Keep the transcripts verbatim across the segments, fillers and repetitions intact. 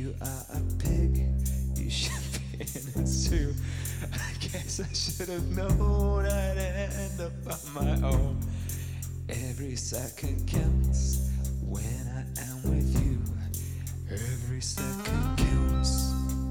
You are a pig, you should be in it too. I guess I should have known I'd end up on my own. Every second counts when I am with you. Every second counts.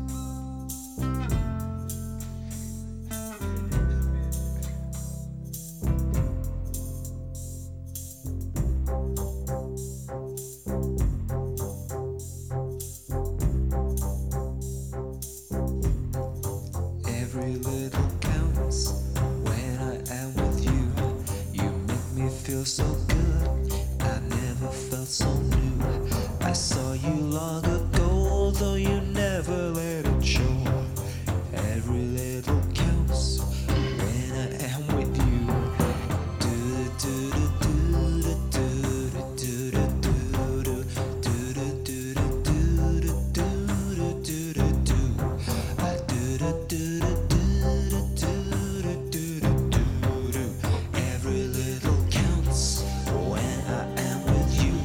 Every little counts when I am with you. You make me feel so good, I never felt so new. I saw you long ago, though you never let it show. Every little counts when I am with you. Do do do do do do do do do do do do do do do do do. I do do do do. Every little counts when I am with you.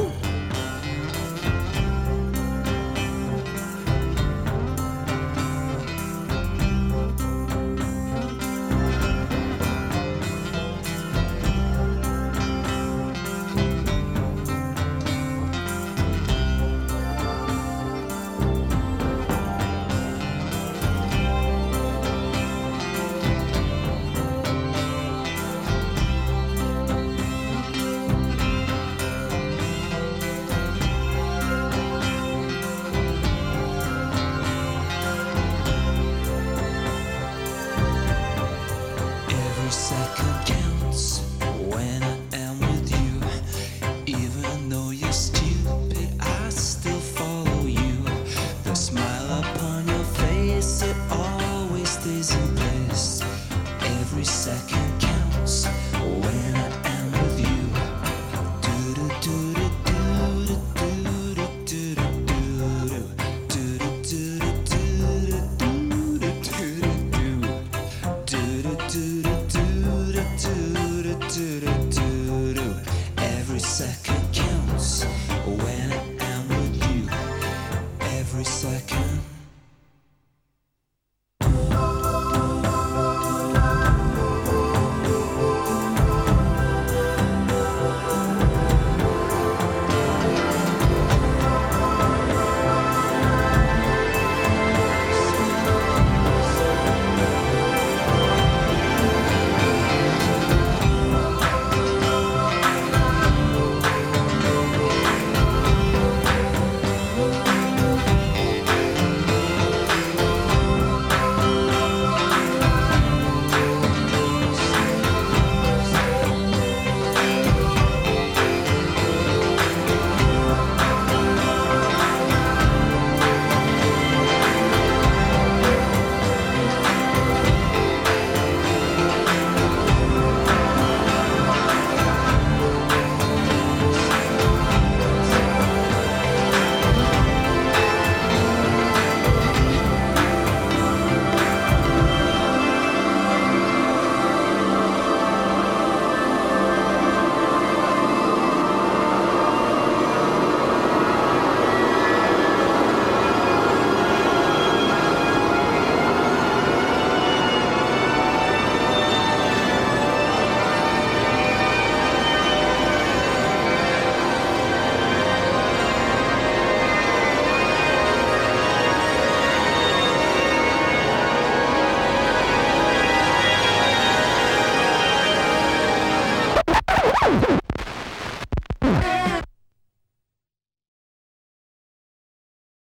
Every second counts when I am with you. Even though you're stupid, I still follow you. The smile upon your face, it always stays in place. Every second counts when I am with you. Do do do do do do do do do do do do do do do. Every second counts when I am with you. Every second.